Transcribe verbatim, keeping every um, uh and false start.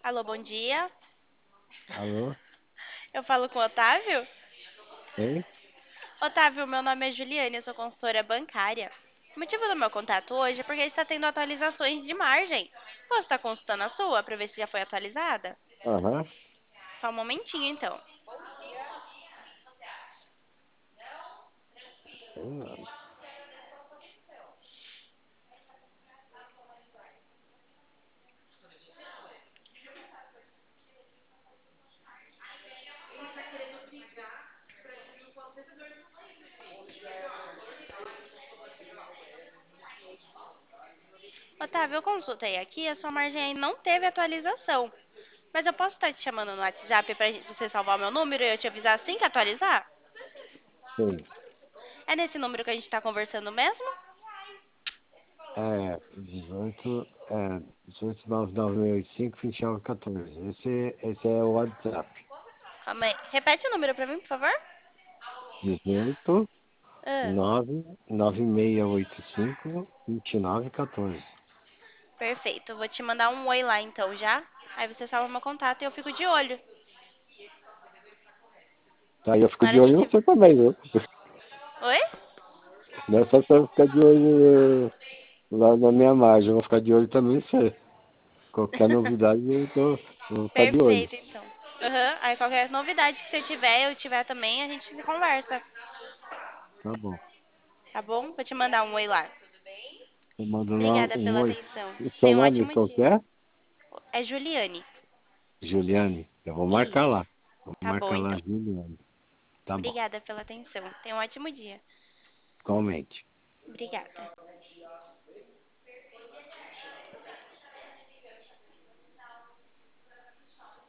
Alô, bom dia. Alô? Eu falo com o Otávio? Oi? Otávio, meu nome é Juliane, eu sou consultora bancária. O motivo do meu contato hoje é porque está tendo atualizações de margem. Posso estar consultando a sua para ver se já foi atualizada? Aham. Só um momentinho, então. Hum, Otávio, eu consultei aqui, a sua margem aí não teve atualização. Mas eu posso estar te chamando no WhatsApp para você salvar o meu número e eu te avisar assim que atualizar? Sim. É nesse número que a gente está conversando mesmo? É, dezoito, é, dezoito nove nove seis oito cinco, vinte e nove quatorze. Esse, esse é o WhatsApp. Calma aí. Repete o número para mim, por favor. Dezoito Ah, nove nove seis oito cinco, vinte e nove quatorze. perfeito. Eu vou te mandar um oi lá então já. Aí você salva meu contato e eu fico de olho. Tá, e eu fico Na de hora que olho em tiver. você também, viu? Oi? Não é só pra eu ficar de olho eh, lá na minha margem, eu vou ficar de olho também em você. Qualquer novidade eu, tô, eu vou ficar de olho. Perfeito, então. Aham. Aí qualquer novidade que você tiver, eu tiver também, a gente se conversa. Tá bom. Tá bom? Vou te mandar um oi lá. Eu mando lá Obrigada um pela oi. atenção. O seu Tenha um nome ótimo qual que dia. é? É Juliane. Juliane. Eu vou marcar Isso. lá. Vou Tá bom, marcar lá, então. Juliane. Tá bom. Obrigada pela atenção. Tenha um ótimo dia. Igualmente. Obrigada.